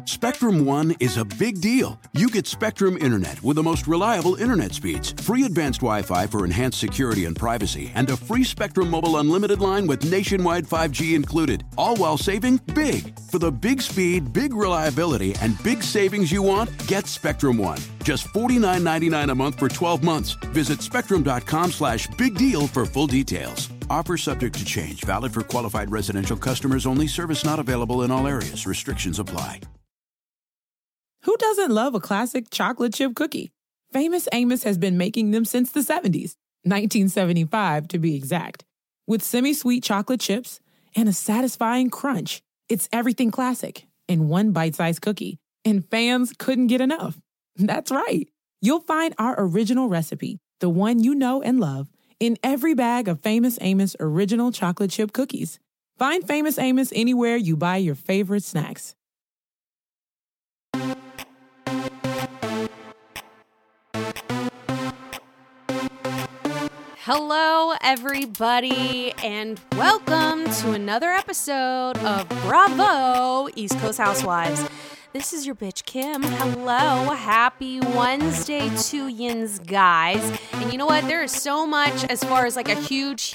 Spectrum One is a big deal. You get Spectrum Internet with the most reliable internet speeds, free advanced Wi-Fi for enhanced security and privacy, and a free Spectrum Mobile Unlimited line with nationwide 5G included, all while saving big. For the big speed, big reliability, and big savings you want, get Spectrum One. Just $49.99 a month for 12 months. Visit spectrum.com/big deal for full details. Offer subject to change. Valid for qualified residential customers only. Service not available in all areas. Restrictions apply. Who doesn't love a classic chocolate chip cookie? Famous Amos has been making them since the 70s, 1975 to be exact. With semi-sweet chocolate chips and a satisfying crunch, it's everything classic in one bite-sized cookie. And fans couldn't get enough. That's right. You'll find our original recipe, the one you know and love, in every bag of Famous Amos original chocolate chip cookies. Find Famous Amos anywhere you buy your favorite snacks. Hello, everybody, and welcome to another episode of Bravo East Coast Housewives. This is your bitch, Kim. Hello. Happy Wednesday to yins, guys. And you know what? There is so much as far as like a huge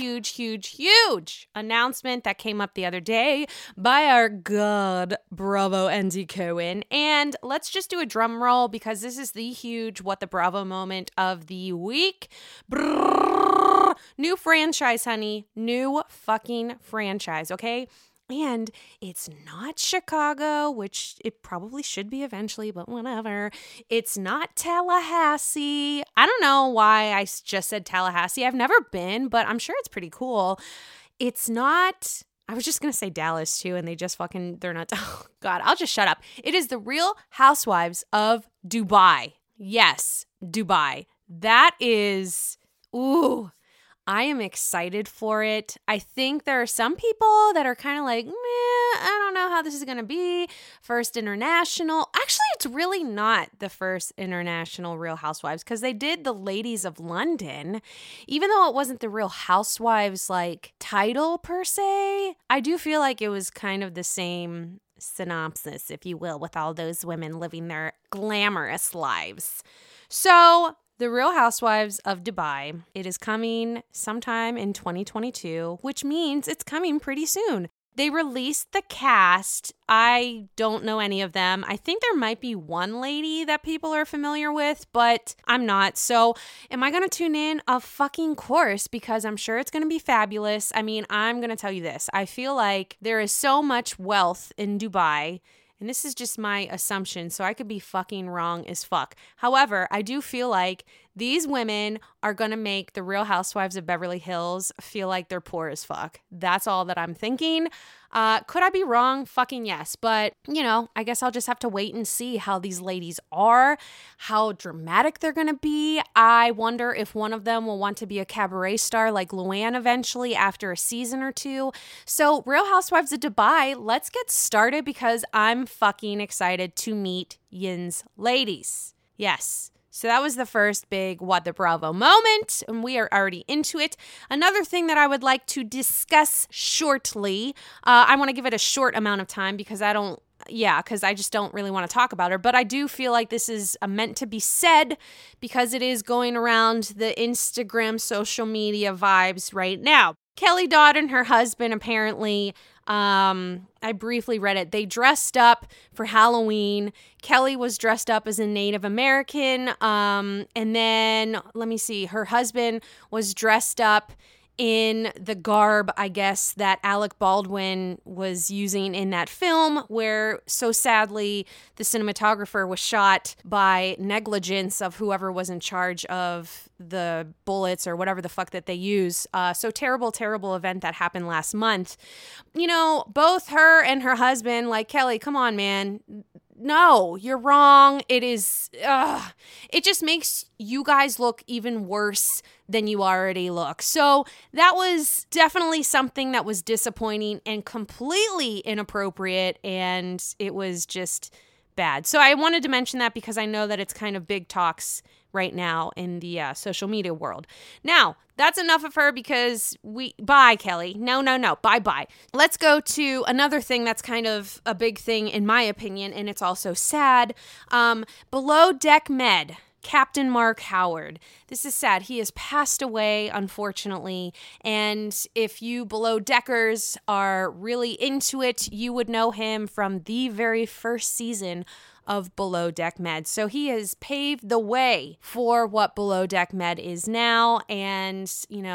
announcement that came up the other day by our god, Bravo Andy Cohen. And let's just do a drum roll because this is the huge What the Bravo moment of the week. Brrr. New franchise, honey. New fucking franchise, okay? And it's not Chicago, which it probably should be eventually, but whatever. It's not Tallahassee. I don't know why I just said Tallahassee. I've never been, but I'm sure it's pretty cool. It's not, I was just going to say Dallas too, and they're not, oh God, I'll just shut up. It is the Real Housewives of Dubai. Yes, Dubai. That is, ooh. I am excited for it. I think there are some people that are kind of like, I don't know how this is going to be. First international. Actually, it's really not the first international Real Housewives because they did the Ladies of London. Even though it wasn't the Real Housewives like title per se, I do feel like it was kind of the same synopsis, if you will, with all those women living their glamorous lives. So The Real Housewives of Dubai, it is coming sometime in 2022, which means it's coming pretty soon. They released the cast. I don't know any of them. I think there might be one lady that people are familiar with, but I'm not. So am I going to tune in? Of fucking course, because I'm sure it's going to be fabulous. I mean, I'm going to tell you this. I feel like there is so much wealth in Dubai. And this is just my assumption, so I could be fucking wrong as fuck. However, I do feel like these women are going to make the Real Housewives of Beverly Hills feel like they're poor as fuck. That's all that I'm thinking. Could I be wrong? Fucking yes. But, you know, I guess I'll just have to wait and see how these ladies are, how dramatic they're going to be. I wonder if one of them will want to be a cabaret star like Luann eventually after a season or two. So Real Housewives of Dubai, let's get started because I'm fucking excited to meet Yin's ladies. Yes. So that was the first big What the Bravo moment, and we are already into it. Another thing that I would like to discuss shortly, I want to give it a short amount of time because I just don't really want to talk about her, but I do feel like this is meant to be said because it is going around the Instagram social media vibes right now. Kelly Dodd and her husband apparently, I briefly read it. They dressed up for Halloween. Kelly was dressed up as a Native American. And then, let me see, her husband was dressed up in the garb, I guess, that Alec Baldwin was using in that film where, so sadly, the cinematographer was shot by negligence of whoever was in charge of the bullets or whatever the fuck that they use. So terrible event that happened last month. You know, both her and her husband, like, Kelly, come on, man. No, you're wrong. It just makes you guys look even worse than you already look. So that was definitely something that was disappointing and completely inappropriate. And it was just bad. So I wanted to mention that because I know that it's kind of big talks right now in the social media world. Now, that's enough of her because bye, Kelly. No, bye. Let's go to another thing that's kind of a big thing in my opinion, and it's also sad. Below Deck Med, Captain Mark Howard. This is sad. He has passed away, unfortunately. And if you Below Deckers are really into it, you would know him from the very first season of Below Deck Med. So he has paved the way for what Below Deck Med is now. And,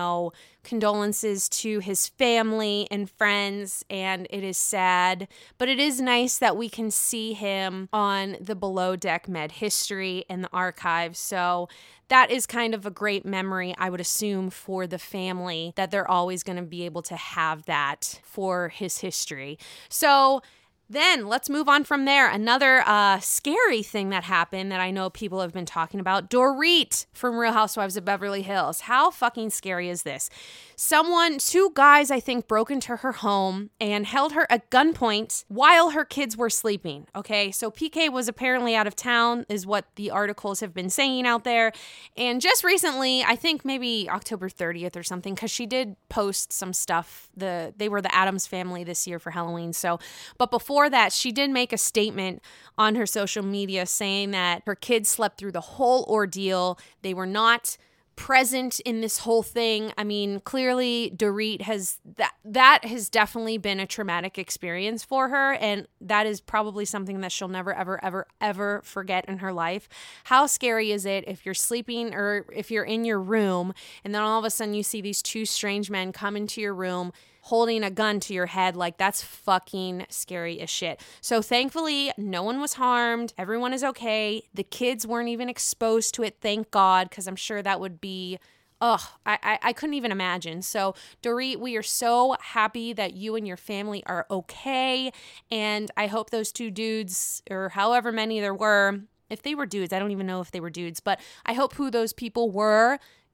condolences to his family and friends. And it is sad, but it is nice that we can see him on the Below Deck Med history and the archives. So that is kind of a great memory, I would assume, for the family, that they're always going to be able to have that for his history. So then let's move on from there. Another scary thing that happened that I know people have been talking about, Dorit from Real Housewives of Beverly Hills. How fucking scary is this? Two guys, I think, broke into her home and held her at gunpoint while her kids were sleeping. Okay, so PK was apparently out of town, is what the articles have been saying out there. And just recently, I think maybe October 30th or something, because she did post some stuff. They were the Addams family this year for Halloween. But before that, she did make a statement on her social media saying that her kids slept through the whole ordeal. They were not present in this whole thing. I mean, clearly Dorit that has definitely been a traumatic experience for her, and that is probably something that she'll never, ever, ever, ever forget in her life. How scary is it if you're sleeping or if you're in your room and then all of a sudden you see these two strange men come into your room holding a gun to your head? Like, that's fucking scary as shit. So thankfully, no one was harmed. Everyone is okay. The kids weren't even exposed to it, thank God, because I'm sure that would be, I couldn't even imagine. So Dorit, we are so happy that you and your family are okay. And I hope those two dudes, or however many there were, if they were dudes, I don't even know if they were dudes, but I hope who those people were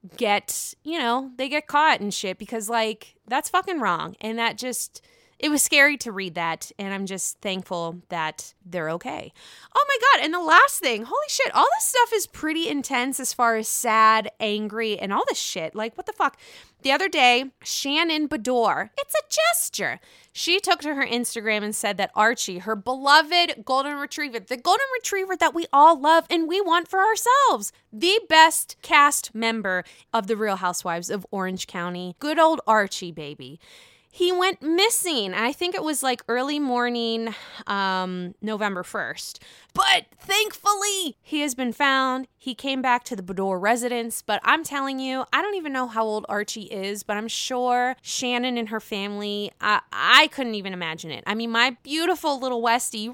they get caught and shit, because that's fucking wrong. And it was scary to read that. And I'm just thankful that they're okay. Oh my God. And the last thing, holy shit, all this stuff is pretty intense as far as sad, angry, and all this shit. Like, what the fuck? The other day, Shannon Beador, it's a gesture. She took to her Instagram and said that Archie, her beloved golden retriever, the golden retriever that we all love and we want for ourselves, the best cast member of the Real Housewives of Orange County, good old Archie, baby. He went missing. I think it was early morning, November 1st. But thankfully, he has been found. He came back to the Beador residence. But I'm telling you, I don't even know how old Archie is, but I'm sure Shannon and her family, I couldn't even imagine it. I mean, my beautiful little Westie,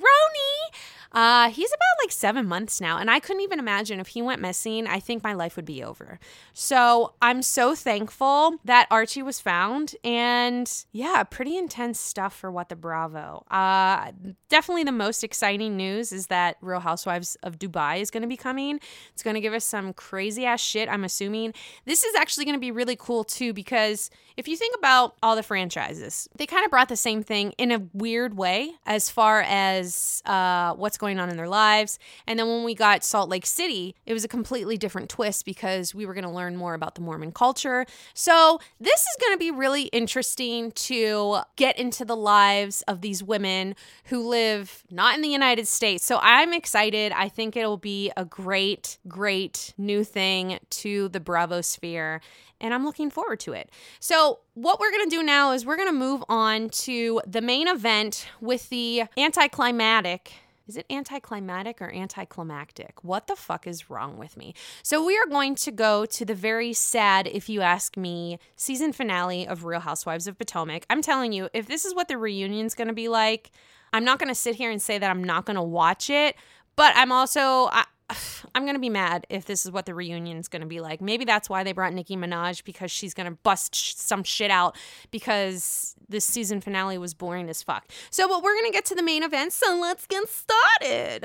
Roni, he's about 7 months now, and I couldn't even imagine if he went missing. I think my life would be over. So I'm so thankful that Archie was found, and yeah, pretty intense stuff for What the Bravo. Definitely the most exciting news is that Real Housewives of Dubai is going to be coming. It's going to give us some crazy ass shit, I'm assuming. This is actually going to be really cool too, because if you think about all the franchises, they kind of brought the same thing in a weird way as far as what's going on in their lives. And then when we got Salt Lake City, it was a completely different twist because we were going to learn more about the Mormon culture. So this is going to be really interesting to get into the lives of these women who live not in the United States. So I'm excited. I think it'll be a great, great new thing to the Bravo sphere, and I'm looking forward to it. So what we're going to do now is we're going to move on to the main event with the anticlimactic. Is it anticlimactic or anticlimactic? What the fuck is wrong with me? So we are going to go to the very sad, if you ask me, season finale of Real Housewives of Potomac. I'm telling you, if this is what the reunion's going to be like, I'm not going to sit here and say that I'm not going to watch it, but I'm going to be mad if this is what the reunion's going to be like. Maybe that's why they brought Nicki Minaj, because she's going to bust some shit out because this season finale was boring as fuck. So, but we're going to get to the main event, so let's get started.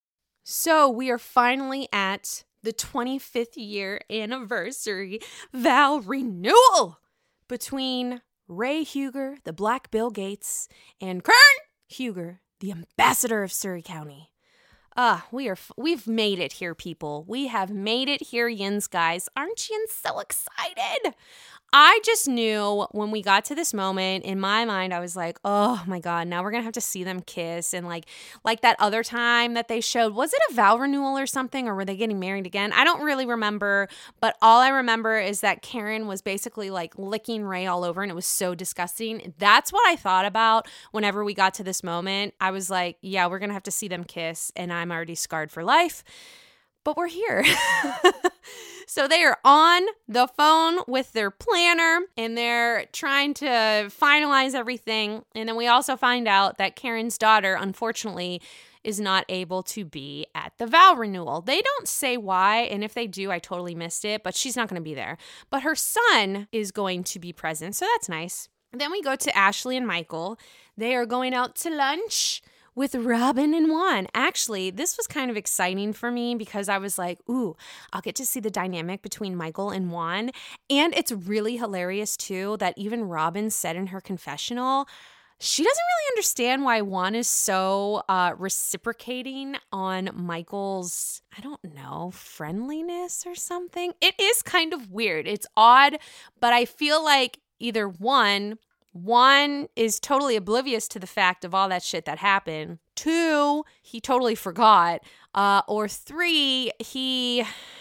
So, we are finally at the 25th year anniversary vow renewal between Ray Huger, the Black Bill Gates, and Kern Huger, the ambassador of Surry County. We've made it here, people. We have made it here, Yins guys. Aren't Yins so excited? I just knew when we got to this moment, in my mind, I was like, oh my God, now we're going to have to see them kiss. And like that other time that they showed, was it a vow renewal or something? Or were they getting married again? I don't really remember. But all I remember is that Karen was basically like licking Ray all over, and it was so disgusting. That's what I thought about whenever we got to this moment. I was like, yeah, we're going to have to see them kiss. And I'm already scarred for life. But we're here. So they are on the phone with their planner, and they're trying to finalize everything. And then we also find out that Karen's daughter, unfortunately, is not able to be at the vow renewal. They don't say why, and if they do, I totally missed it, but she's not going to be there. But her son is going to be present, so that's nice. Then we go to Ashley and Michael. They are going out to lunch with Robin and Juan. Actually, this was kind of exciting for me because I was like, ooh, I'll get to see the dynamic between Michael and Juan. And it's really hilarious, too, that even Robin said in her confessional, she doesn't really understand why Juan is so reciprocating on Michael's, I don't know, friendliness or something. It is kind of weird. It's odd, but I feel like either Juan is totally oblivious to the fact of all that shit that happened. 2, he totally forgot. Or 3, he,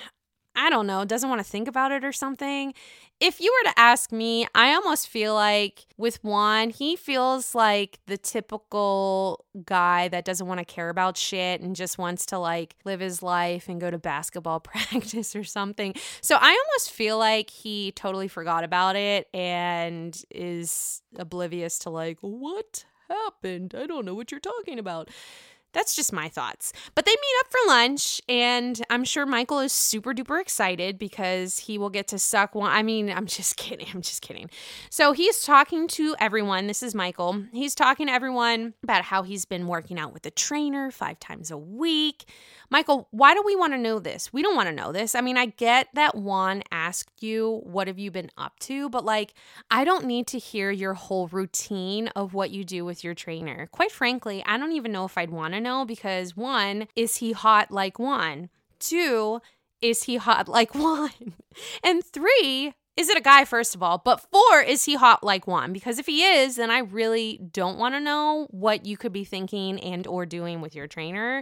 I don't know, doesn't want to think about it or something. If you were to ask me, I almost feel like with Juan, he feels like the typical guy that doesn't want to care about shit and just wants to like live his life and go to basketball practice or something. So I almost feel like he totally forgot about it and is oblivious to like, what happened? I don't know what you're talking about. That's just my thoughts. But they meet up for lunch, and I'm sure Michael is super duper excited because he will get to suck one. I mean, I'm just kidding. So he's talking to everyone. This is Michael. He's talking to everyone about how he's been working out with a trainer 5 times a week. Michael, why do we want to know this? We don't want to know this. I mean, I get that Juan asked you, what have you been up to? But like, I don't need to hear your whole routine of what you do with your trainer. Quite frankly, I don't even know if I'd want to know because 1, is he hot like Juan? 2, is he hot like Juan? And 3, is it a guy, first of all? But 4, is he hot like Juan? Because if he is, then I really don't want to know what you could be thinking and or doing with your trainer.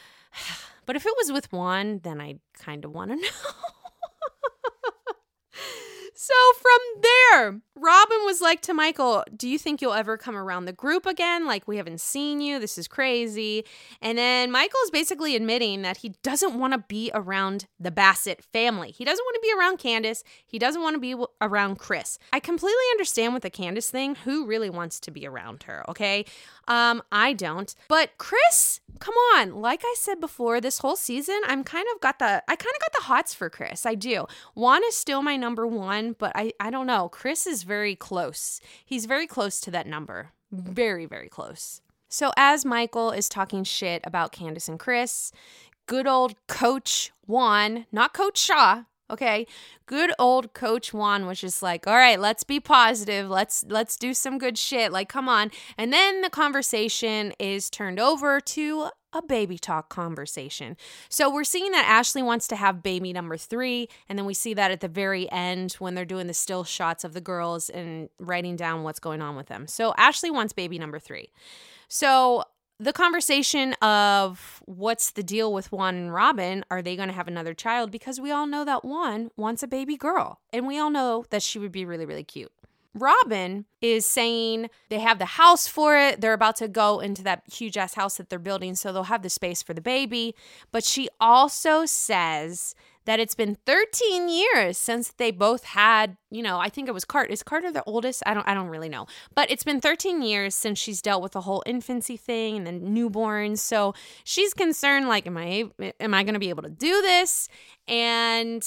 But if it was with Juan, then I kind of want to know. So from there, Robin was like to Michael, do you think you'll ever come around the group again? Like, we haven't seen you. This is crazy. And then Michael's basically admitting that he doesn't want to be around the Bassett family. He doesn't want to be around Candace. He doesn't want to be around Chris. I completely understand with the Candace thing. Who really wants to be around her, okay? I don't. But Chris, come on. Like I said before, this whole season, I kind of got the hots for Chris. I do. Juan is still my number 1, but I don't know. Chris is very close. He's very close to that number. Very, very close. So as Michael is talking shit about Candace and Chris, good old Coach Juan, not Coach Shaw, okay? Good old Coach Juan was just like, all right, let's be positive. Let's do some good shit. Like, come on. And then the conversation is turned over to a baby talk conversation. So we're seeing that Ashley wants to have baby number 3. And then we see that at the very end when they're doing the still shots of the girls and writing down what's going on with them. So Ashley wants baby number 3. So the conversation of what's the deal with Juan and Robin, are they going to have another child? Because we all know that Juan wants a baby girl. And we all know that she would be really, really cute. Robin is saying they have the house for it. They're about to go into that huge ass house that they're building, so they'll have the space for the baby. But she also says that it's been 13 years since they both had, I think it was Carter. Is Carter the oldest? I don't really know. But it's been 13 years since she's dealt with the whole infancy thing and then newborns. So she's concerned, like, am I going to be able to do this? And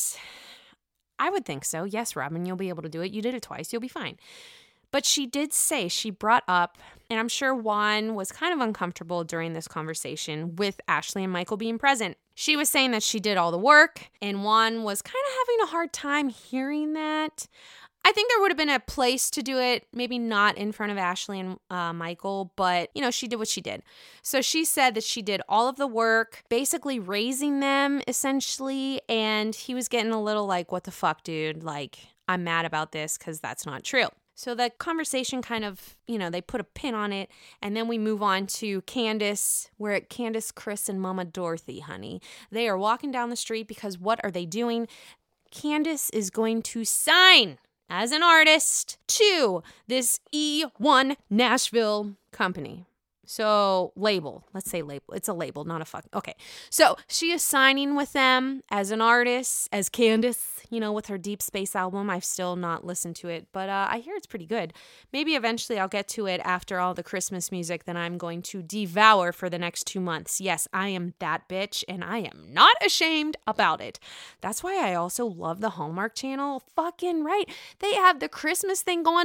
I would think so. Yes, Robin, you'll be able to do it. You did it twice. You'll be fine. But she did say, she brought up, and I'm sure Juan was kind of uncomfortable during this conversation with Ashley and Michael being present. She was saying that she did all the work, and Juan was kind of having a hard time hearing that. I think there would have been a place to do it, maybe not in front of Ashley and Michael, but, she did what she did. So she said that she did all of the work, basically raising them, essentially, and he was getting a little like, what the fuck, dude? Like, I'm mad about this because that's not true. So the conversation kind of, they put a pin on it, and then we move on to Candace. We're at Candace, Chris, and Mama Dorothy, honey. They are walking down the street because what are they doing? Candace is going to sign as an artist to this E1 Nashville company. So label, let's say label. It's a label, not a fuck. Okay. So she is signing with them as an artist, as Candace, with her Deep Space album. I've still not listened to it, but I hear it's pretty good. Maybe eventually I'll get to it after all the Christmas music that I'm going to devour for the next 2 months. Yes, I am that bitch, and I am not ashamed about it. That's why I also love the Hallmark Channel. Fucking right. They have the Christmas thing going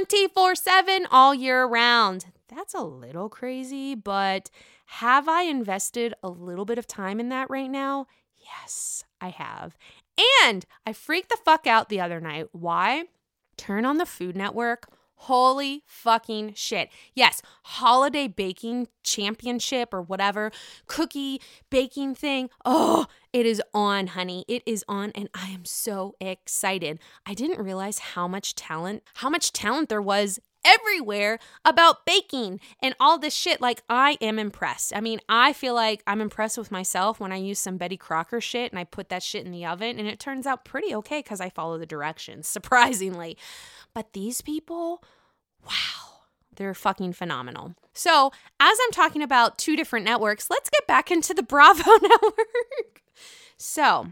24/7 all year round. That's a little crazy, but have I invested a little bit of time in that right now? Yes, I have. And I freaked the fuck out the other night. Why? Turn on the Food Network. Holy fucking shit. Yes, holiday baking championship or whatever, cookie baking thing. Oh, it is on, honey. It is on, and I am so excited. I didn't realize how much talent there was everywhere about baking and all this shit. Like, I am impressed. I mean, I feel like I'm impressed with myself when I use some Betty Crocker shit and I put that shit in the oven, and it turns out pretty okay because I follow the directions, surprisingly. But these people, wow, they're fucking phenomenal. So, as I'm talking about 2 different networks, let's get back into the Bravo network. So,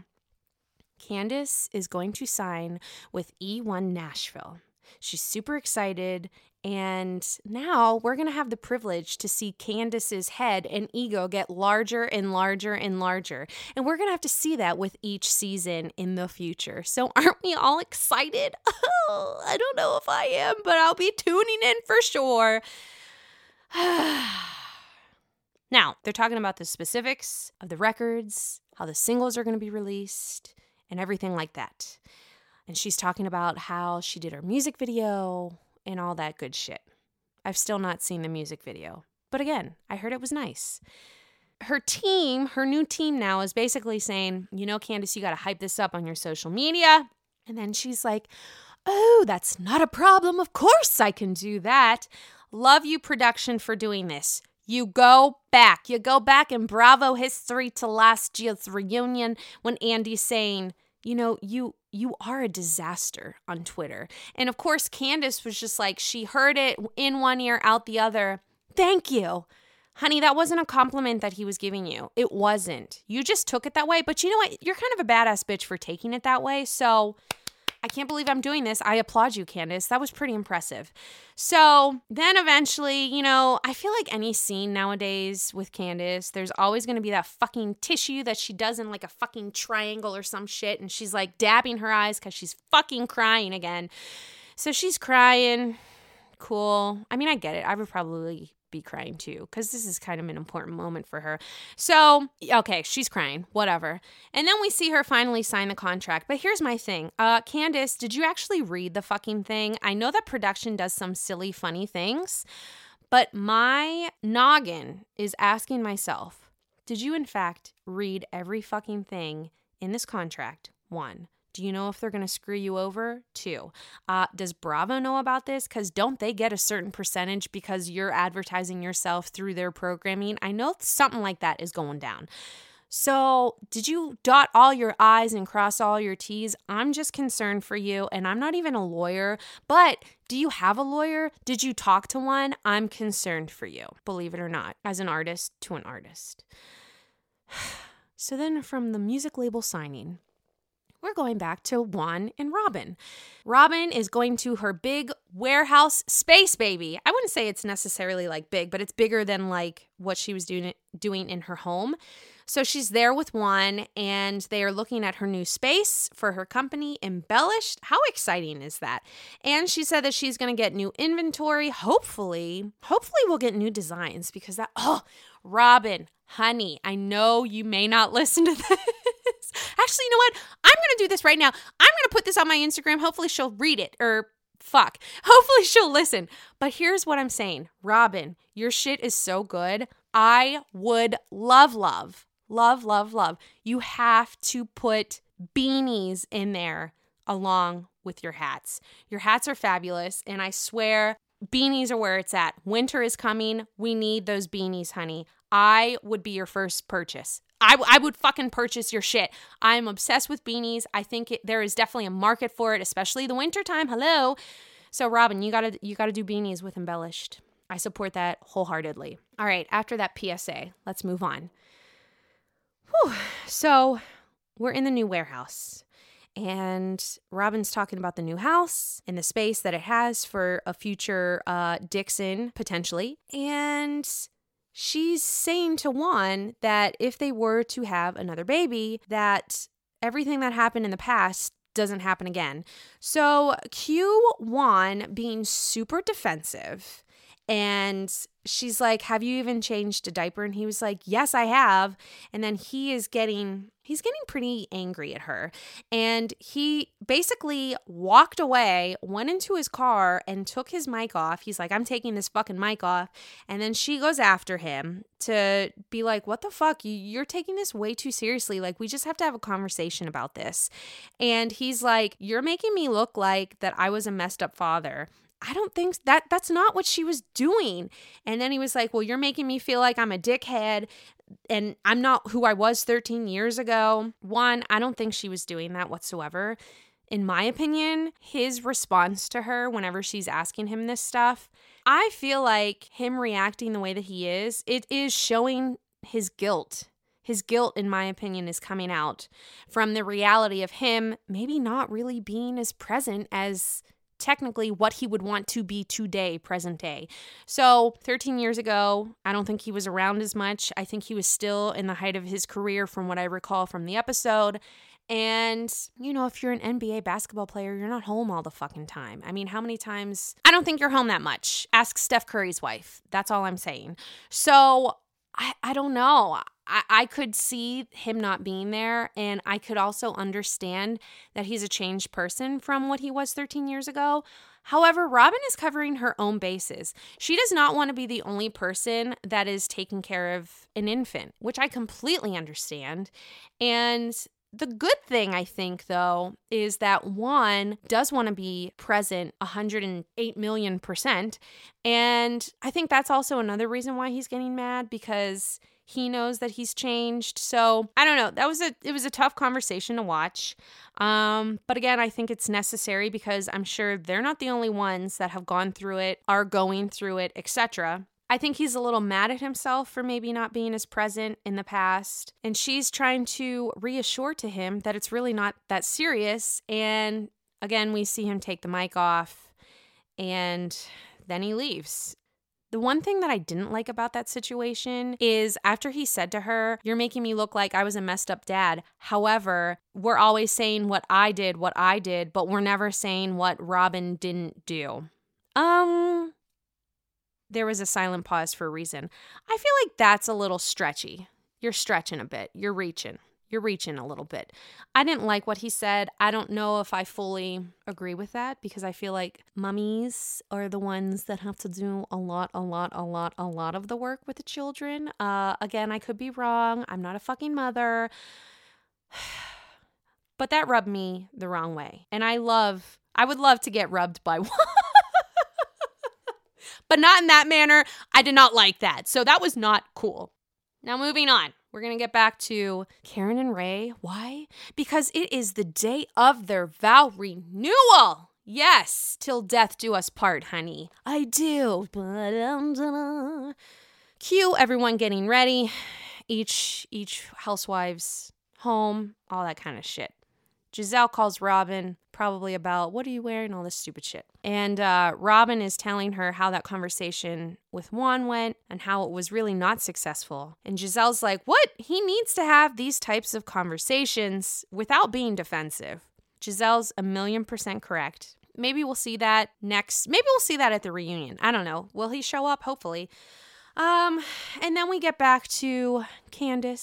Candace is going to sign with E1 Nashville. She's super excited, and now we're going to have the privilege to see Candace's head and ego get larger and larger and larger, and we're going to have to see that with each season in the future. So aren't we all excited? Oh, I don't know if I am, but I'll be tuning in for sure. Now, they're talking about the specifics of the records, how the singles are going to be released, and everything like that. And she's talking about how she did her music video and all that good shit. I've still not seen the music video. But again, I heard it was nice. Her new team now is basically saying, Candace, you got to hype this up on your social media. And then she's like, oh, that's not a problem. Of course I can do that. Love you, production, for doing this. You go back in Bravo history to last year's reunion when Andy's saying, you are a disaster on Twitter. And of course, Candace was just like, she heard it in one ear, out the other. Thank you. Honey, that wasn't a compliment that he was giving you. It wasn't. You just took it that way. But you know what? You're kind of a badass bitch for taking it that way. So I can't believe I'm doing this. I applaud you, Candace. That was pretty impressive. So then eventually, I feel like any scene nowadays with Candace, there's always going to be that fucking tissue that she does in like a fucking triangle or some shit. And she's like dabbing her eyes because she's fucking crying again. So she's crying. Cool. I mean, I get it. I would probably be crying too, because this is kind of an important moment for her. So, okay, she's crying, whatever. And then we see her finally sign the contract. But here's my thing. Candace, did you actually read the fucking thing? I know that production does some silly, funny things, but my noggin is asking myself, did you in fact read every fucking thing in this contract? 1. Do you know if they're going to screw you over? 2, does Bravo know about this? Because don't they get a certain percentage because you're advertising yourself through their programming? I know something like that is going down. So did you dot all your I's and cross all your T's? I'm just concerned for you, and I'm not even a lawyer, but do you have a lawyer? Did you talk to one? I'm concerned for you, believe it or not, as an artist to an artist. So then from the music label signing, we're going back to Juan and Robin. Robin is going to her big warehouse space baby. I wouldn't say it's necessarily like big, but it's bigger than like what she was doing in her home. So she's there with Juan, and they are looking at her new space for her company, Embellished. How exciting is that? And she said that she's going to get new inventory. Hopefully we'll get new designs because Robin, honey, I know you may not listen to this. Actually, you know what? I'm going to do this right now. I'm going to put this on my Instagram. Hopefully she'll read it hopefully she'll listen. But here's what I'm saying. Robin, your shit is so good. I would love. You have to put beanies in there along with your hats. Your hats are fabulous. And I swear beanies are where it's at. Winter is coming. We need those beanies, honey. I would be your first purchase. I would fucking purchase your shit. I'm obsessed with beanies. I think there is definitely a market for it, especially the winter time. Hello. So Robin, you gotta do beanies with embellished. I support that wholeheartedly. All right, after that PSA, let's move on. Whew. So we're in the new warehouse. And Robin's talking about the new house and the space that it has for a future Dixon, potentially. And she's saying to Juan that if they were to have another baby, that everything that happened in the past doesn't happen again. So cue Juan being super defensive. And she's like, have you even changed a diaper? And he was like, yes, I have. And then he's getting pretty angry at her. And he basically walked away, went into his car and took his mic off. He's like, I'm taking this fucking mic off. And then she goes after him to be like, what the fuck? You're taking this way too seriously. Like, we just have to have a conversation about this. And he's like, you're making me look like that I was a messed up father. I don't think that's not what she was doing. And then he was like, well, you're making me feel like I'm a dickhead and I'm not who I was 13 years ago. One, I don't think she was doing that whatsoever. In my opinion, his response to her whenever she's asking him this stuff, I feel like him reacting the way that he is, it is showing his guilt. His guilt, in my opinion, is coming out from the reality of him maybe not really being as present as technically what he would want to be today, present day. So 13 years ago, I don't think he was around as much. I think he was still in the height of his career from what I recall from the episode. And, you know, if you're an NBA basketball player, you're not home all the fucking time. I mean, how many times? I don't think you're home that much. Ask Steph Curry's wife. That's all I'm saying. So I don't know. I could see him not being there, and I could also understand that he's a changed person from what he was 13 years ago. However, Robin is covering her own bases. She does not want to be the only person that is taking care of an infant, which I completely understand. And the good thing, I think, though, is that Juan does want to be present 108 million %. And I think that's also another reason why he's getting mad, because he knows that he's changed. So I don't know. It was a tough conversation to watch. But again, I think it's necessary because I'm sure they're not the only ones that have gone through it, are going through it, etc. I think he's a little mad at himself for maybe not being as present in the past. And she's trying to reassure to him that it's really not that serious. And again, we see him take the mic off and then he leaves. The one thing that I didn't like about that situation is after he said to her, you're making me look like I was a messed up dad. However, we're always saying what I did, but we're never saying what Robin didn't do. There was a silent pause for a reason. I feel like that's a little stretchy. You're stretching a bit. You're reaching a little bit. I didn't like what he said. I don't know if I fully agree with that because I feel like mummies are the ones that have to do a lot of the work with the children. Again, I could be wrong. I'm not a fucking mother. But that rubbed me the wrong way. And I would love to get rubbed by one. But not in that manner. I did not like that. So that was not cool. Now moving on. We're going to get back to Karen and Ray. Why? Because it is the day of their vow renewal. Yes, till death do us part, honey. I do. Cue everyone getting ready. Each housewife's home, all that kind of shit. Giselle calls Robin, probably about, what are you wearing? All this stupid shit. And Robin is telling her how that conversation with Juan went and how it was really not successful. And Giselle's like, what? He needs to have these types of conversations without being defensive. Giselle's 1,000,000% correct. Maybe we'll see that next. Maybe we'll see that at the reunion. I don't know. Will he show up? Hopefully. And then we get back to Candace.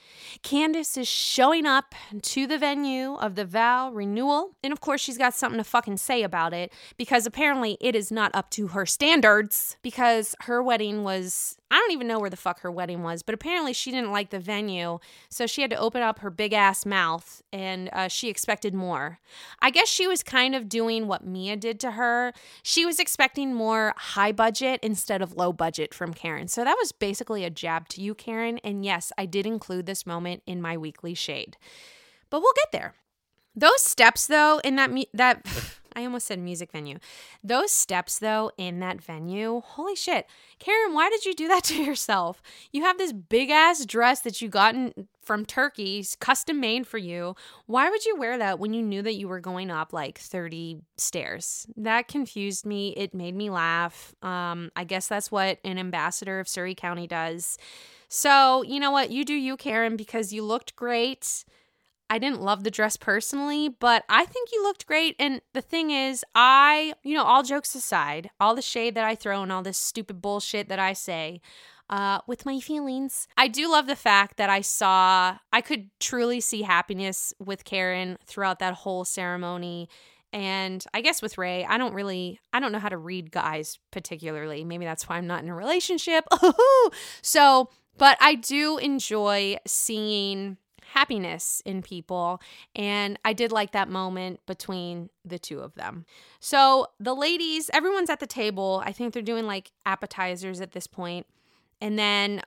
Candace is showing up to the venue of the vow renewal. And of course, she's got something to fucking say about it because apparently it is not up to her standards because her wedding was, I don't even know where the fuck her wedding was, but apparently she didn't like the venue. So she had to open up her big ass mouth and she expected more. I guess she was kind of doing what Mia did to her. She was expecting more high budget instead of low budget from Karen. So that was basically a jab to you, Karen. And yes, I did include this moment in my weekly shade, but we'll get there. Those steps though in that I almost said music venue. Those steps though in that venue, holy shit. Karen, why did you do that to yourself? You have this big ass dress that you got from Turkey, custom made for you. Why would you wear that when you knew that you were going up like 30 stairs? That confused me. It made me laugh. I guess that's what an ambassador of Surrey County does. So, you know what? You do you, Karen, because you looked great. I didn't love the dress personally, but I think you looked great. And the thing is, all jokes aside, all the shade that I throw and all this stupid bullshit that I say, with my feelings, I do love the fact that I could truly see happiness with Karen throughout that whole ceremony. And I guess with Ray, I don't know how to read guys particularly. Maybe that's why I'm not in a relationship. But I do enjoy seeing happiness in people, and I did like that moment between the two of them. So the ladies, everyone's at the table. I think they're doing like appetizers at this point. And then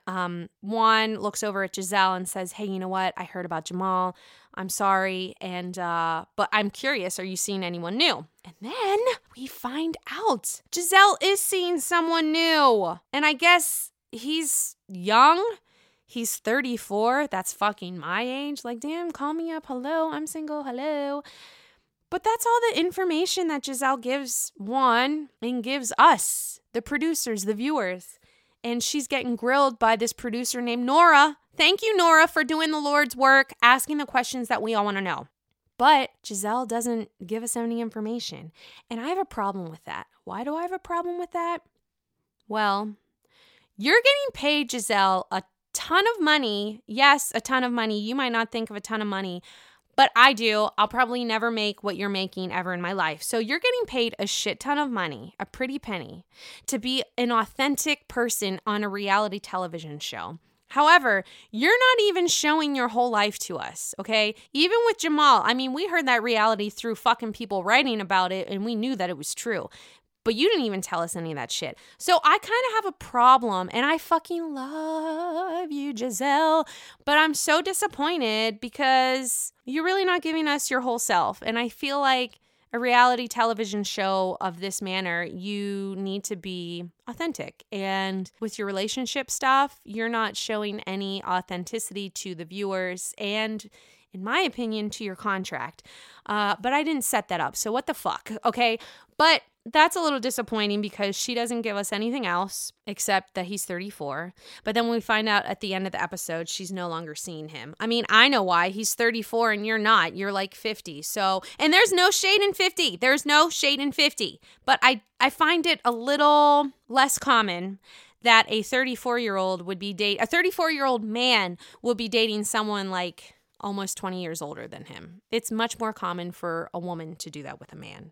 Juan looks over at Giselle and says, hey, you know what? I heard about Jamal. I'm sorry. And but I'm curious, are you seeing anyone new? And then we find out Giselle is seeing someone new. And I guess he's young. He's 34. That's fucking my age. Like, damn, call me up. Hello, I'm single. Hello. But that's all the information that Giselle gives Juan and gives us, the producers, the viewers. And she's getting grilled by this producer named Nora. Thank you, Nora, for doing the Lord's work, asking the questions that we all want to know. But Giselle doesn't give us any information. And I have a problem with that. Why do I have a problem with that? Well, you're getting paid, Giselle, a ton of money. Yes, a ton of money. You might not think of a ton of money, but I do. I'll probably never make what you're making ever in my life. So you're getting paid a shit ton of money, a pretty penny, to be an authentic person on a reality television show. However, you're not even showing your whole life to us, okay? Even with Jamal, I mean, we heard that reality through fucking people writing about it, and we knew that it was true. But you didn't even tell us any of that shit. So I kind of have a problem, and I fucking love you, Giselle, but I'm so disappointed because you're really not giving us your whole self. And I feel like a reality television show of this manner, you need to be authentic. And with your relationship stuff, you're not showing any authenticity to the viewers and, in my opinion, to your contract. But I didn't set that up. So what the fuck, okay? But that's a little disappointing because she doesn't give us anything else except that he's 34. But then when we find out at the end of the episode, she's no longer seeing him. I mean, I know why. He's 34 and you're not. You're like 50. So, and there's no shade in 50. There's no shade in 50. But I find it a little less common that a 34-year-old would be a 34-year-old man would be dating someone like almost 20 years older than him. It's much more common for a woman to do that with a man.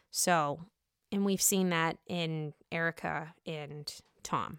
So, and we've seen that in Erica and Tom.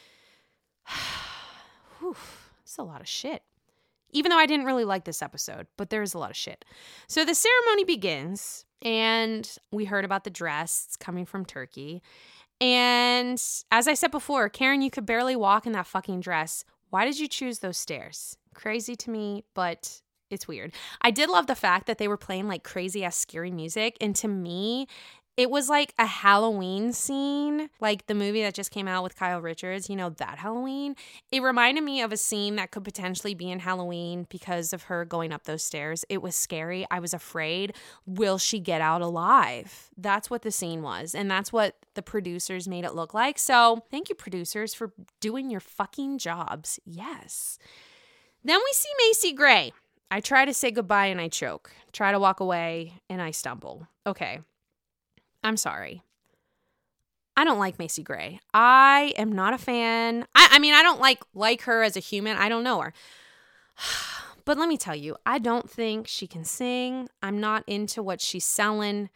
Whew, it's a lot of shit. Even though I didn't really like this episode, but there is a lot of shit. So the ceremony begins, and we heard about the dress. It's coming from Turkey. And as I said before, Karen, you could barely walk in that fucking dress. Why did you choose those stairs? Crazy to me, but it's weird. I did love the fact that they were playing like crazy ass scary music. And to me, it was like a Halloween scene, like the movie that just came out with Kyle Richards, you know, that Halloween. It reminded me of a scene that could potentially be in Halloween because of her going up those stairs. It was scary. I was afraid. Will she get out alive? That's what the scene was. And that's what the producers made it look like. So thank you, producers, for doing your fucking jobs. Yes. Then we see Macy Gray. I try to say goodbye and I choke. Try to walk away and I stumble. Okay. I'm sorry. I don't like Macy Gray. I am not a fan. I mean, I don't like her as a human. I don't know her. But let me tell you, I don't think she can sing. I'm not into what she's selling.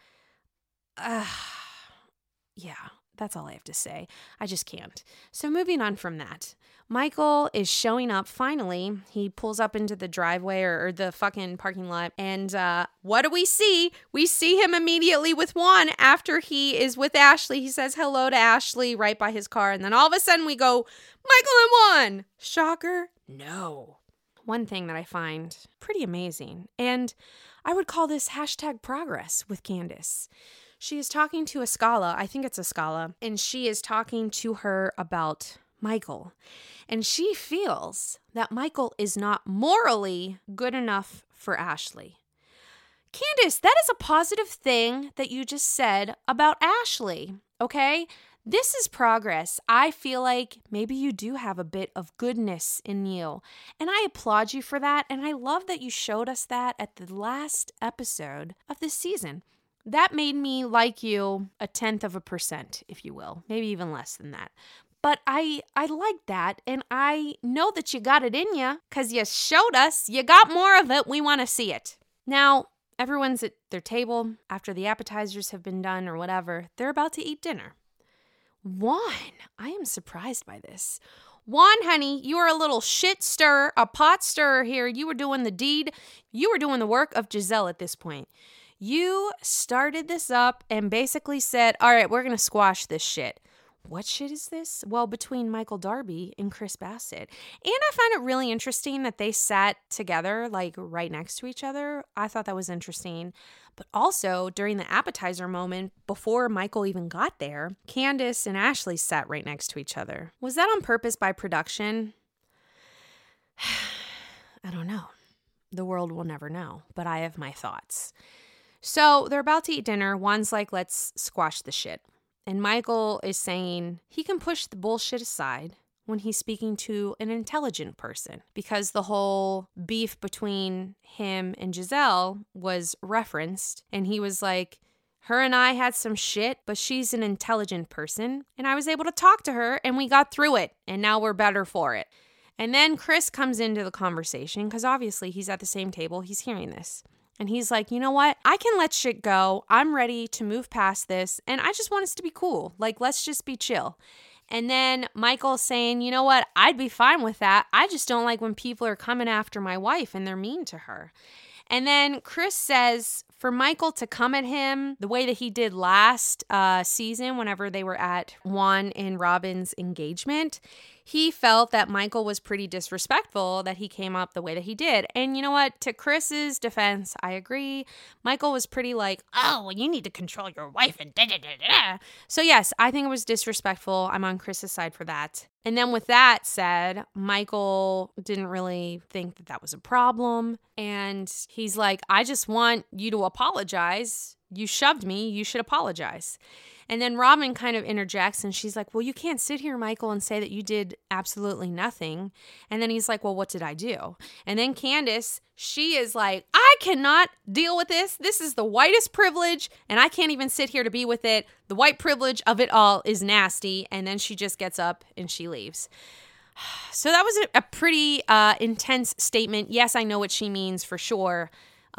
Yeah, that's all I have to say. I just can't. So moving on from that, Michael is showing up finally. He pulls up into the driveway or the fucking parking lot. And what do we see? We see him immediately with Juan after he is with Ashley. He says hello to Ashley right by his car. And then all of a sudden we go, Michael and Juan. Shocker? No. One thing that I find pretty amazing, and I would call this #progress with Candace. She is talking to Escala, I think it's Escala, and she is talking to her about Michael. And she feels that Michael is not morally good enough for Ashley. Candace, that is a positive thing that you just said about Ashley, okay? This is progress. I feel like maybe you do have a bit of goodness in you. And I applaud you for that. And I love that you showed us that at the last episode of this season. That made me like you 0.1%, if you will. Maybe even less than that. But I like that. And I know that you got it in you because you showed us you got more of it. We want to see it. Now, everyone's at their table after the appetizers have been done or whatever. They're about to eat dinner. Juan, I am surprised by this. Juan, honey, you are a little shit stirrer, a pot stirrer here. You were doing the deed. You were doing the work of Giselle at this point. You started this up and basically said, all right, we're going to squash this shit. What shit is this? Well, between Michael Darby and Chris Bassett. And I find it really interesting that they sat together, like right next to each other. I thought that was interesting. But also, during the appetizer moment, before Michael even got there, Candace and Ashley sat right next to each other. Was that on purpose by production? I don't know. The world will never know, but I have my thoughts. So they're about to eat dinner. Juan's like, let's squash the shit. And Michael is saying he can push the bullshit aside when he's speaking to an intelligent person because the whole beef between him and Giselle was referenced. And he was like, her and I had some shit, but she's an intelligent person. And I was able to talk to her and we got through it. And now we're better for it. And then Chris comes into the conversation because obviously he's at the same table. He's hearing this. And he's like, you know what? I can let shit go. I'm ready to move past this. And I just want us to be cool. Like, let's just be chill. And then Michael's saying, you know what? I'd be fine with that. I just don't like when people are coming after my wife and they're mean to her. And then Chris says for Michael to come at him the way that he did last season whenever they were at Juan and Robin's engagement, he felt that Michael was pretty disrespectful that he came up the way that he did. And you know what? To Chris's defense, I agree. Michael was pretty like, oh, well, you need to control your wife and da-da-da-da. So yes, I think it was disrespectful. I'm on Chris's side for that. And then with that said, Michael didn't really think that that was a problem. And he's like, I just want you to apologize. You shoved me. You should apologize. And then Robin kind of interjects and she's like, well, you can't sit here, Michael, and say that you did absolutely nothing. And then he's like, well, what did I do? And then Candace, she is like, I cannot deal with this. This is the whitest privilege and I can't even sit here to be with it. The white privilege of it all is nasty. And then she just gets up and she leaves. So that was a pretty intense statement. Yes, I know what she means for sure.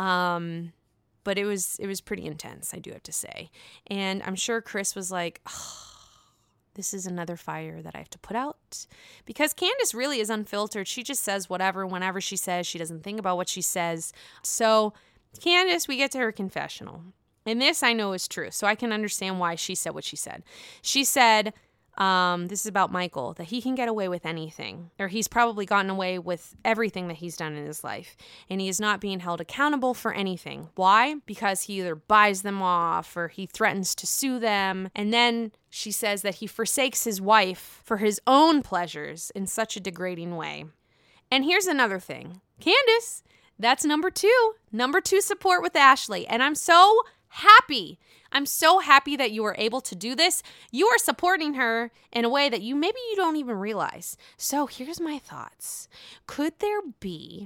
But it was pretty intense, I do have to say. And I'm sure Chris was like, oh, this is another fire that I have to put out. Because Candace really is unfiltered. She just says whatever, whenever she says. She doesn't think about what she says. So Candace, we get to her confessional. And this I know is true. So I can understand why she said what she said. She said, this is about Michael, that he can get away with anything, or he's probably gotten away with everything that he's done in his life, and he is not being held accountable for anything. Why? Because he either buys them off or he threatens to sue them. And then she says that he forsakes his wife for his own pleasures in such a degrading way. And here's another thing. Candace, that's number two support with Ashley. And I'm so happy. I'm so happy that you were able to do this. You are supporting her in a way that maybe you don't even realize. So here's my thoughts. Could there be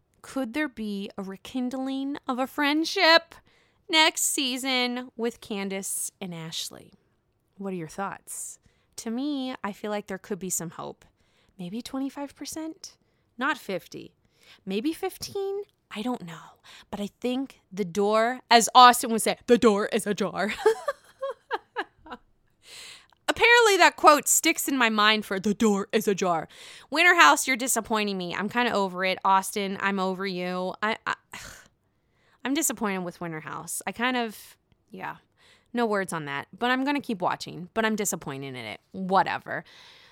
a rekindling of a friendship next season with Candace and Ashley? What are your thoughts? To me, I feel like there could be some hope. Maybe 25%, not 50%. maybe 15. I don't know. But I think the door, as Austin would say, the door is ajar. Apparently that quote sticks in my mind for the door is ajar. Winter House, you're disappointing me. I'm kind of over it. Austin, I'm over you. I'm disappointed with Winter House. No words on that. But I'm going to keep watching. But I'm disappointed in it. Whatever.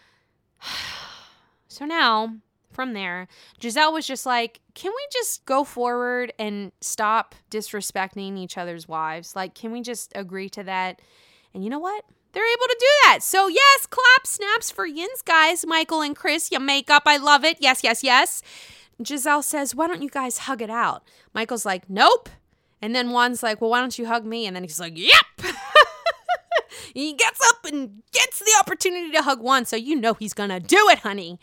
So now, from there, Giselle was just like, can we just go forward and stop disrespecting each other's wives? Like, can we just agree to that? And you know what? They're able to do that. So yes, clap, snaps for yins, guys. Michael and Chris, your makeup, I love it. Yes, yes, yes. Giselle says, why don't you guys hug it out? Michael's like, nope. And then Juan's like, well, why don't you hug me? And then he's like, yep. He gets up and gets the opportunity to hug Juan, so you know he's going to do it, honey.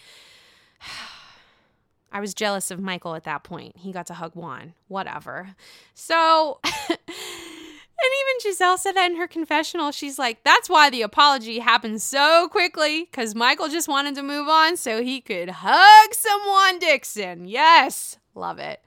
I was jealous of Michael at that point. He got to hug Juan. Whatever. So... And even Giselle said that in her confessional. She's like, that's why the apology happened so quickly, because Michael just wanted to move on so he could hug someone Dixon. Yes. Love it.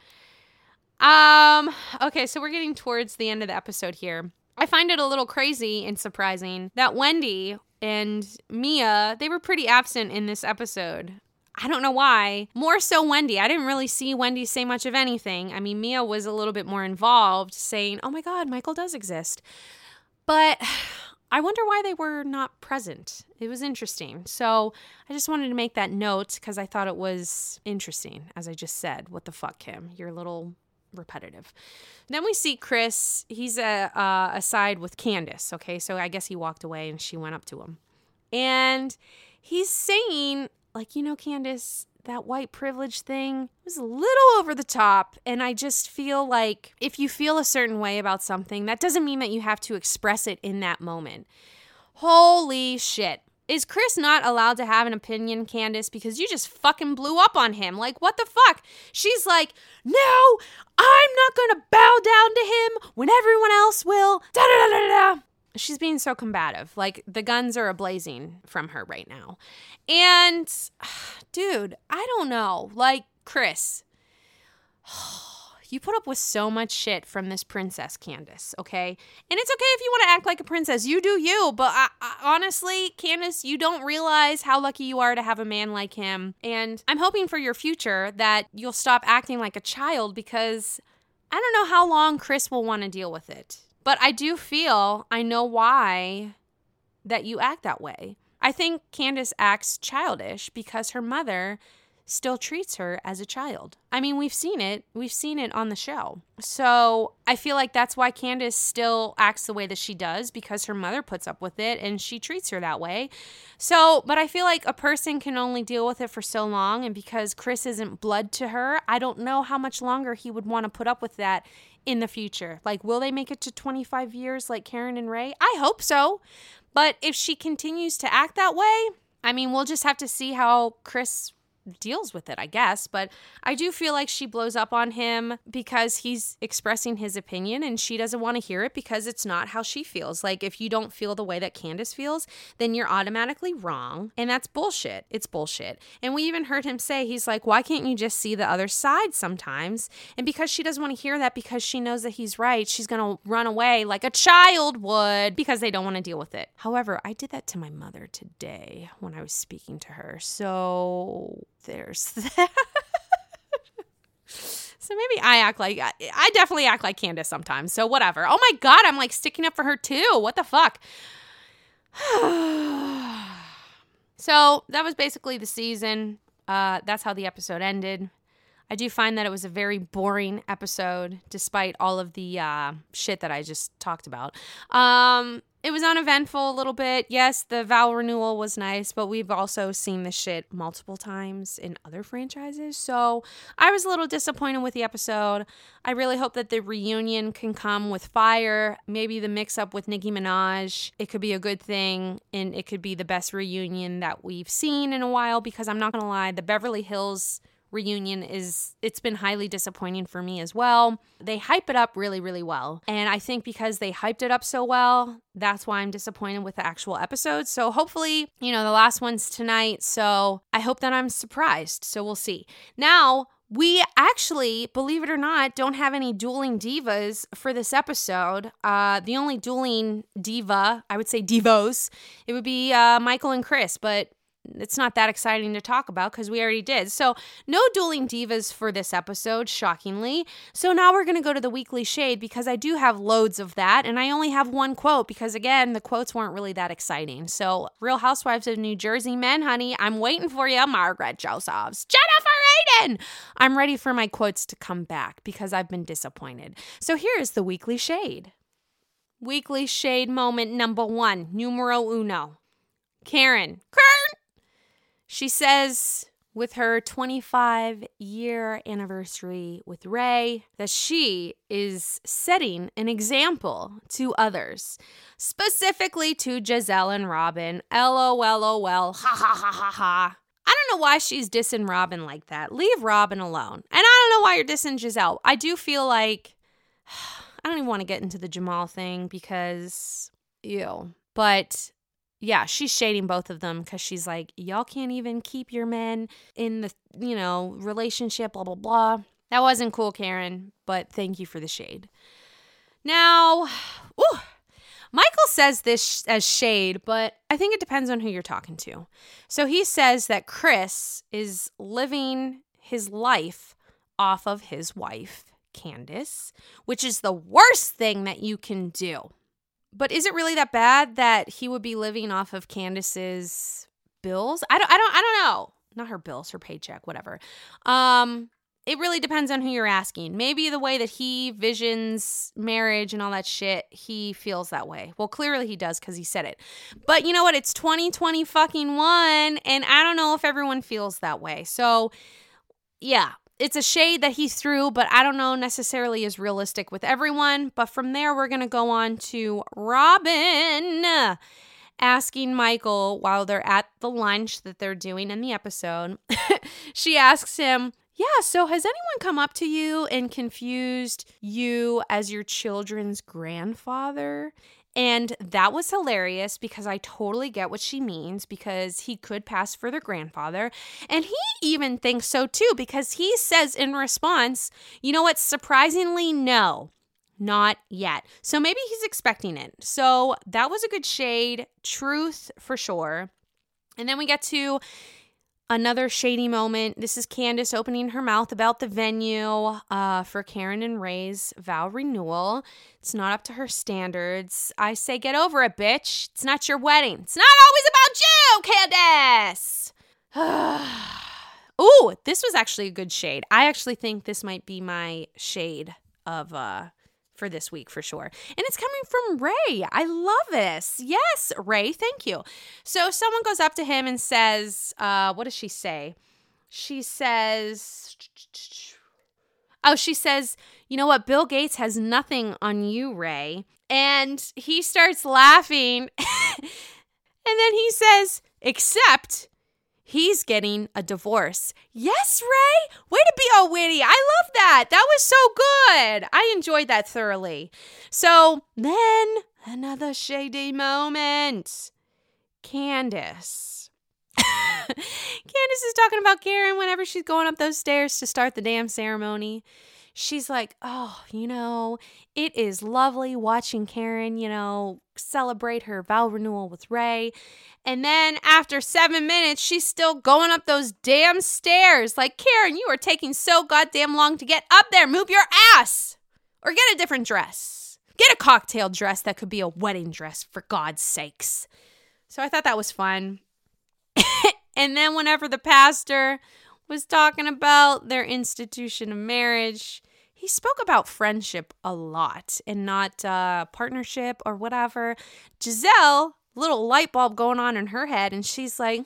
Okay, so we're getting towards the end of the episode here. I find it a little crazy and surprising that Wendy and Mia, they were pretty absent in this episode. I don't know why. More so Wendy. I didn't really see Wendy say much of anything. I mean, Mia was a little bit more involved, saying, oh my God, Michael does exist. But I wonder why they were not present. It was interesting. So I just wanted to make that note because I thought it was interesting, as I just said. What the fuck, Kim? You're a little repetitive. Then we see Chris. He's aside with Candace, okay? So I guess he walked away and she went up to him. And he's saying... like, you know, Candace, that white privilege thing was a little over the top. And I just feel like if you feel a certain way about something, that doesn't mean that you have to express it in that moment. Holy shit. Is Chris not allowed to have an opinion, Candace? Because you just fucking blew up on him. Like, what the fuck? She's like, no, I'm not going to bow down to him when everyone else will. Da da da da da. She's being so combative. Like, the guns are ablazing from her right now. And, dude, I don't know. Like, Chris, you put up with so much shit from this princess, Candace, okay? And it's okay if you want to act like a princess. You do you. But honestly, Candace, you don't realize how lucky you are to have a man like him. And I'm hoping for your future that you'll stop acting like a child because I don't know how long Chris will want to deal with it. But I do feel, I know why, that you act that way. I think Candace acts childish because her mother still treats her as a child. I mean, we've seen it. We've seen it on the show. So I feel like that's why Candace still acts the way that she does because her mother puts up with it and she treats her that way. So, but I feel like a person can only deal with it for so long. And because Chris isn't blood to her, I don't know how much longer he would want to put up with that in the future. Like, will they make it to 25 years like Karen and Ray? I hope so. But if she continues to act that way, I mean, we'll just have to see how Chris deals with it, I guess. But I do feel like she blows up on him because he's expressing his opinion and she doesn't want to hear it because it's not how she feels. Like, if you don't feel the way that Candace feels, then you're automatically wrong. And that's bullshit. It's bullshit. And we even heard him say, he's like, why can't you just see the other side sometimes? And because she doesn't want to hear that because she knows that he's right, she's going to run away like a child would because they don't want to deal with it. However, I did that to my mother today when I was speaking to her. So there's that. So maybe I definitely act like Candace sometimes. So whatever. Oh my God, I'm like sticking up for her too. What the fuck? So that was basically the season. That's how the episode ended. I do find that it was a very boring episode, despite all of the shit that I just talked about. It was uneventful a little bit. Yes, the vow renewal was nice, but we've also seen this shit multiple times in other franchises. So I was a little disappointed with the episode. I really hope that the reunion can come with fire. Maybe the mix-up with Nicki Minaj. It could be a good thing, and it could be the best reunion that we've seen in a while, because I'm not going to lie, the Beverly Hills reunion it's been highly disappointing for me as well. They hype it up really, really well. And I think because they hyped it up so well, that's why I'm disappointed with the actual episode. So hopefully, the last one's tonight. So I hope that I'm surprised. So we'll see. Now, We actually, believe it or not, don't have any dueling divas for this episode. The only dueling diva, I would say divos, it would be Michael and Chris, but it's not that exciting to talk about because we already did. So no dueling divas for this episode, shockingly. So now we're going to go to the weekly shade because I do have loads of that. And I only have one quote because, again, the quotes weren't really that exciting. So Real Housewives of New Jersey men, honey, I'm waiting for you, Margaret Josephs. Jennifer Aiden! I'm ready for my quotes to come back because I've been disappointed. So here is the weekly shade. Weekly shade moment number 1, numero uno. Karen. She says with her 25-year anniversary with Ray that she is setting an example to others, specifically to Giselle and Robin. LOL, ha ha ha ha ha. I don't know why she's dissing Robin like that. Leave Robin alone. And I don't know why you're dissing Giselle. I do feel like, I don't even want to get into the Jamal thing because, ew. But yeah, she's shading both of them because she's like, y'all can't even keep your men in the, relationship, blah, blah, blah. That wasn't cool, Karen, but thank you for the shade. Now, Michael says this as shade, but I think it depends on who you're talking to. So he says that Chris is living his life off of his wife, Candace, which is the worst thing that you can do. But is it really that bad that he would be living off of Candace's bills? I don't know. Not her bills, her paycheck, whatever. It really depends on who you're asking. Maybe the way that he visions marriage and all that shit, he feels that way. Well, clearly he does because he said it. But you know what? It's 2020 fucking one, and I don't know if everyone feels that way. So, yeah. It's a shade that he threw, but I don't know necessarily is realistic with everyone. But from there, we're going to go on to Robin asking Michael while they're at the lunch that they're doing in the episode. She asks him, yeah, so has anyone come up to you and confused you as your children's grandfather? And that was hilarious because I totally get what she means because he could pass for their grandfather. And he even thinks so too because he says in response, you know what, surprisingly, no, not yet. So maybe he's expecting it. So that was a good shade, truth for sure. And then we get to another shady moment. This is Candace opening her mouth about the venue for Karen and Ray's vow renewal. It's not up to her standards. I say get over it, bitch. It's not your wedding. It's not always about you, Candace. Ooh, this was actually a good shade. I actually think this might be my shade of for this week for sure. And it's coming from Ray. I love this. Yes, Ray, thank you. So someone goes up to him and says, what does she say? She says, you know what? Bill Gates has nothing on you, Ray. And he starts laughing. And then he says, except he's getting a divorce. Yes, Ray? Way to be all witty. I love that. That was so good. I enjoyed that thoroughly. So then another shady moment. Candace. Candace is talking about Karen whenever she's going up those stairs to start the damn ceremony. She's like, oh, it is lovely watching Karen, celebrate her vow renewal with Ray. And then after 7 minutes, she's still going up those damn stairs. Like, Karen, you are taking so goddamn long to get up there. Move your ass. Or get a different dress. Get a cocktail dress that could be a wedding dress, for God's sakes. So I thought that was fun. And then whenever the pastor was talking about their institution of marriage, he spoke about friendship a lot and not partnership or whatever. Giselle, little light bulb going on in her head, and she's like,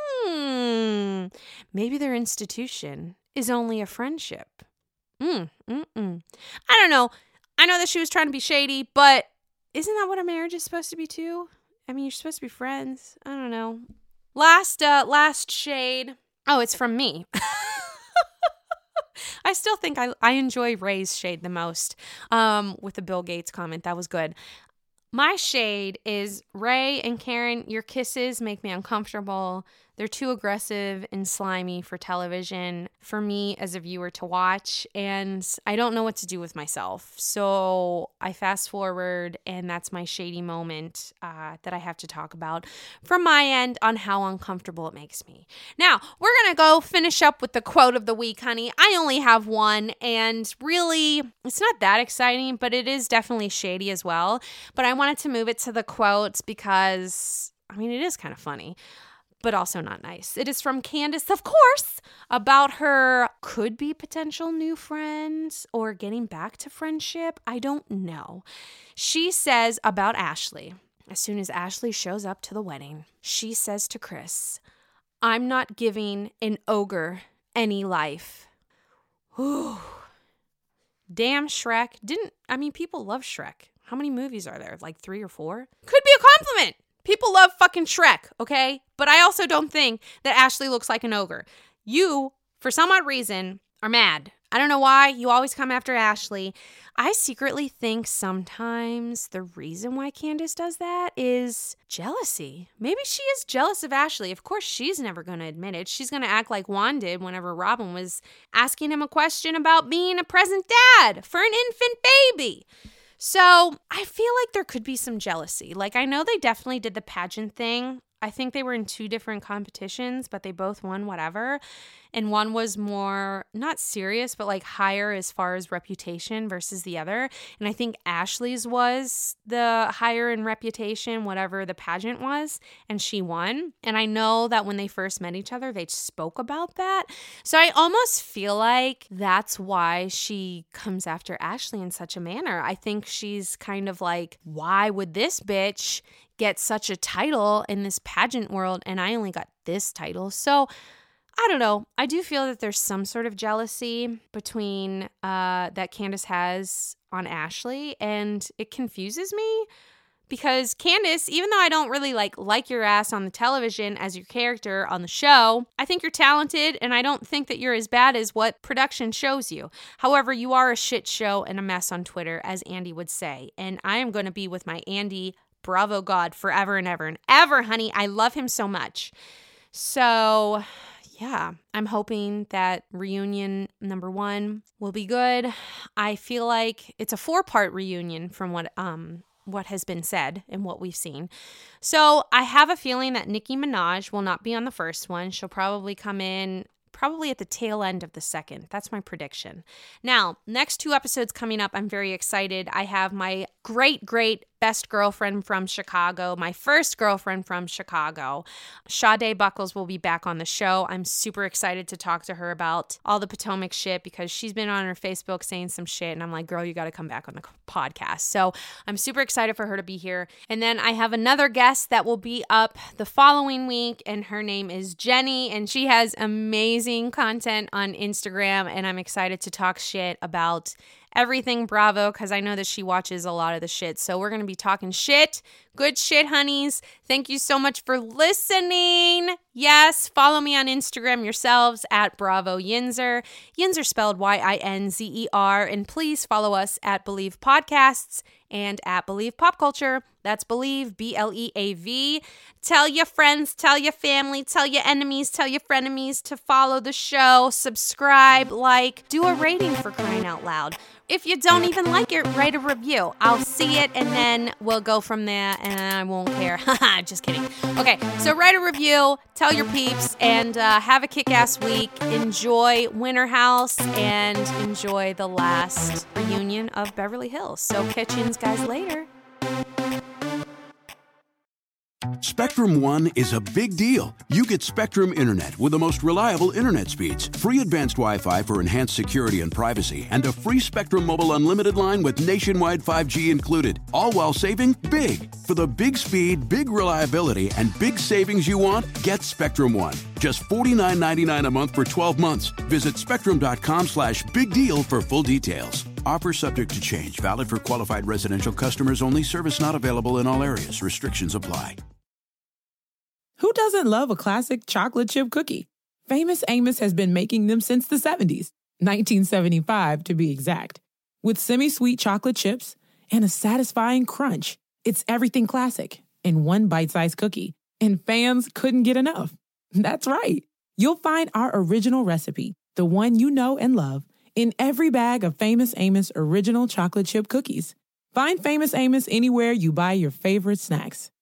maybe their institution is only a friendship. I don't know. I know that she was trying to be shady, but isn't that what a marriage is supposed to be too? I mean, you're supposed to be friends. I don't know. Last shade. Oh, it's from me. I still think I enjoy Ray's shade the most with the Bill Gates comment. That was good. My shade is Ray and Karen, your kisses make me uncomfortable. They're too aggressive and slimy for television for me as a viewer to watch, and I don't know what to do with myself. So I fast forward, and that's my shady moment that I have to talk about from my end on how uncomfortable it makes me. Now, we're going to go finish up with the quote of the week, honey. I only have one, and really, it's not that exciting, but it is definitely shady as well. But I wanted to move it to the quotes because, I mean, it is kind of funny, but also not nice. It is from Candace, of course, about her could-be potential new friends or getting back to friendship. I don't know. She says about Ashley, as soon as Ashley shows up to the wedding, she says to Chris, "I'm not giving an ogre any life." Ooh. Damn Shrek. People love Shrek. How many movies are there? Like 3 or 4? Could be a compliment. People love fucking Shrek, okay? But I also don't think that Ashley looks like an ogre. You, for some odd reason, are mad. I don't know why. You always come after Ashley. I secretly think sometimes the reason why Candace does that is jealousy. Maybe she is jealous of Ashley. Of course, she's never going to admit it. She's going to act like Juan did whenever Robin was asking him a question about being a present dad for an infant baby. So I feel like there could be some jealousy. Like, I know they definitely did the pageant thing. I think they were in 2 different competitions, but they both won whatever. And one was more, not serious, but like higher as far as reputation versus the other. And I think Ashley's was the higher in reputation, whatever the pageant was, and she won. And I know that when they first met each other, they spoke about that. So I almost feel like that's why she comes after Ashley in such a manner. I think she's kind of like, why would this bitch get such a title in this pageant world and I only got this title? So I don't know. I do feel that there's some sort of jealousy between that Candace has on Ashley, and it confuses me because Candace, even though I don't really like your ass on the television as your character on the show, I think you're talented, and I don't think that you're as bad as what production shows you. However, you are a shit show and a mess on Twitter, as Andy would say, and I am going to be with my Andy Bravo God forever and ever and ever, honey. I love him so much. So yeah, I'm hoping that reunion number 1 will be good. I feel like it's a 4-part reunion from what has been said and what we've seen. So I have a feeling that Nicki Minaj will not be on the first one. She'll probably come in probably at the tail end of the second. That's my prediction. Now, next 2 episodes coming up, I'm very excited. I have my great best girlfriend from Chicago, my first girlfriend from Chicago. Sade Buckles will be back on the show. I'm super excited to talk to her about all the Potomac shit because she's been on her Facebook saying some shit, and I'm like, girl, you got to come back on the podcast. So I'm super excited for her to be here. And then I have another guest that will be up the following week, and her name is Jenny, and she has amazing content on Instagram, and I'm excited to talk shit about everything Bravo because I know that she watches a lot of the shit. So we're going to be talking shit. Good shit, honeys. Thank you so much for listening. Yes, follow me on Instagram yourselves at Bravo Yinzer. Yinzer spelled Y-I-N-Z-E-R. And please follow us at Believe Podcasts and at Believe Pop Culture. That's Believe, B-L-E-A-V. Tell your friends, tell your family, tell your enemies, tell your frenemies to follow the show, subscribe, do a rating for crying out loud. If you don't even like it, write a review. I'll see it and then we'll go from there and I won't care. Just kidding. Okay, so write a review, tell your peeps, and have a kick-ass week. Enjoy Winter House and enjoy the last reunion of Beverly Hills. So catch you guys later. Spectrum One is a big deal. You get Spectrum Internet with the most reliable internet speeds, free advanced Wi-Fi for enhanced security and privacy, and a free Spectrum Mobile Unlimited line with nationwide 5G included, all while saving big. For the big speed, big reliability, and big savings you want, get Spectrum One. Just $49.99 a month for 12 months. Visit spectrum.com/big deal for full details. Offer subject to change. Valid for qualified residential customers only. Service not available in all areas. Restrictions apply. Who doesn't love a classic chocolate chip cookie? Famous Amos has been making them since the 70s, 1975 to be exact. With semi-sweet chocolate chips and a satisfying crunch, it's everything classic in one bite-sized cookie, and fans couldn't get enough. That's right. You'll find our original recipe, the one you know and love, in every bag of Famous Amos original chocolate chip cookies. Find Famous Amos anywhere you buy your favorite snacks.